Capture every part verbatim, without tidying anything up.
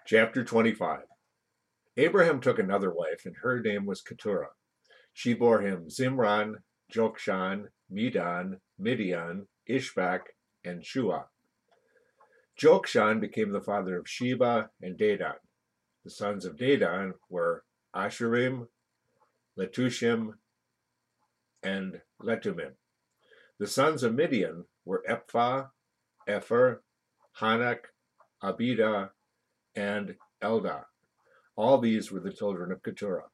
Chapter twenty-five. Abraham took another wife, and her name was Keturah. She bore him Zimran, Jokshan, Medan, Midian, Ishbak, and Shua. Jokshan became the father of Sheba and Dedan. The sons of Dedan were Asherim, Letushim, and Letumim. The sons of Midian were Ephah, Epher, Hanak, Abida, and Eldah. All these were the children of Keturah.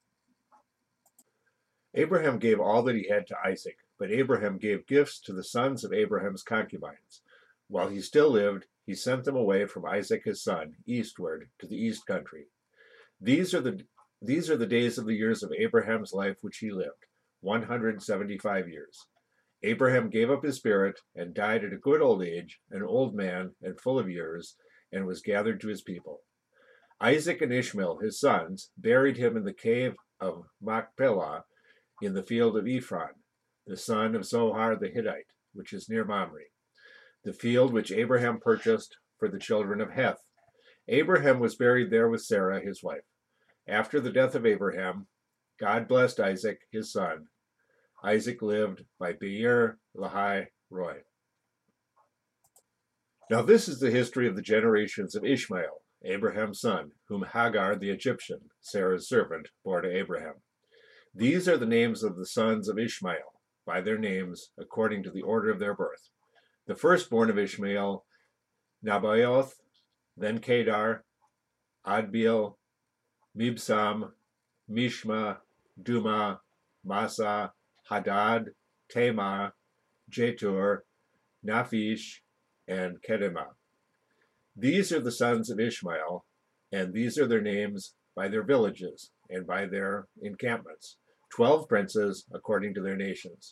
Abraham gave all that he had to Isaac, but Abraham gave gifts to the sons of Abraham's concubines. While he still lived, he sent them away from Isaac his son, eastward, to the east country. These are the these are the days of the years of Abraham's life which he lived, one hundred seventy-five years. Abraham gave up his spirit and died at a good old age, an old man and full of years, and was gathered to his people. Isaac and Ishmael, his sons, buried him in the cave of Machpelah in the field of Ephron, the son of Zohar the Hittite, which is near Mamre, the field which Abraham purchased for the children of Heth. Abraham was buried there with Sarah, his wife. After the death of Abraham, God blessed Isaac, his son. Isaac lived by Beer Lahai Roi. Now this is the history of the generations of Ishmael, Abraham's son, whom Hagar the Egyptian, Sarah's servant, bore to Abraham. These are the names of the sons of Ishmael, by their names, according to the order of their birth. The firstborn of Ishmael, Nabaioth, then Kedar, Adbeel, Mibsam, Mishma, Duma, Masa, Hadad, Tamar, Jetur, Naphish, and Kedemah. These are the sons of Ishmael, and these are their names by their villages and by their encampments, twelve princes according to their nations.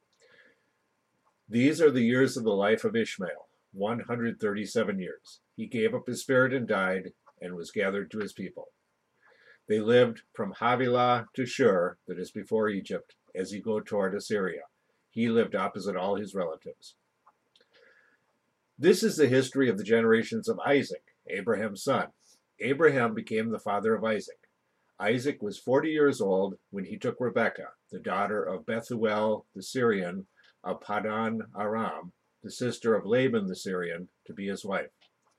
These are the years of the life of Ishmael, one hundred thirty-seven years. He gave up his spirit and died, and was gathered to his people. They lived from Havilah to Shur, that is before Egypt, as you go toward Assyria. He lived opposite all his relatives. This is the history of the generations of Isaac, Abraham's son. Abraham became the father of Isaac. Isaac was forty years old when he took Rebekah, the daughter of Bethuel the Syrian of Padan Aram, the sister of Laban the Syrian, to be his wife.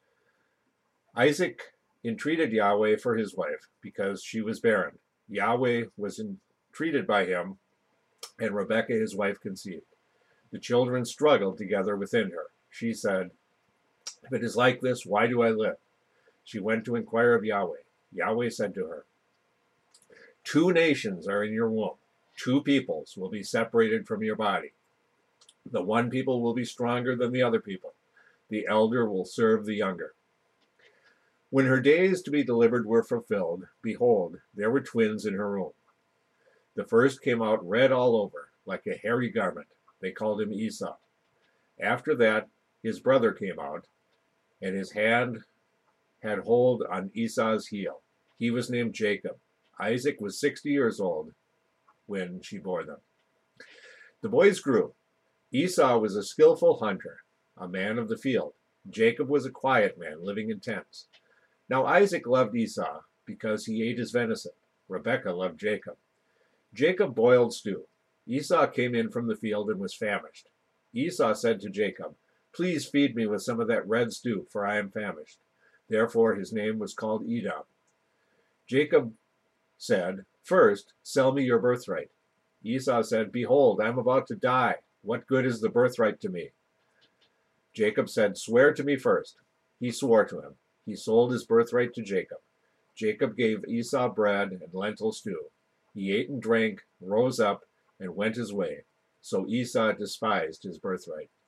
Isaac entreated Yahweh for his wife because she was barren. Yahweh was entreated by him, and Rebekah his wife conceived. The children struggled together within her. She said, "If it is like this, why do I live?" She went to inquire of Yahweh. Yahweh said to her, "Two nations are in your womb. Two peoples will be separated from your body. The one people will be stronger than the other people. The elder will serve the younger." When her days to be delivered were fulfilled, behold, there were twins in her womb. The first came out red all over, like a hairy garment. They called him Esau. After that, his brother came out, and his hand had hold on Esau's heel. He was named Jacob. Isaac was sixty years old when she bore them. The boys grew. Esau was a skillful hunter, a man of the field. Jacob was a quiet man, living in tents. Now Isaac loved Esau because he ate his venison. Rebekah loved Jacob. Jacob boiled stew. Esau came in from the field and was famished. Esau said to Jacob, "Please feed me with some of that red stew, for I am famished." Therefore his name was called Edom. Jacob said, "First, sell me your birthright." Esau said, "Behold, I am about to die. What good is the birthright to me?" Jacob said, "Swear to me first." He swore to him. He sold his birthright to Jacob. Jacob gave Esau bread and lentil stew. He ate and drank, rose up, and went his way. So Esau despised his birthright.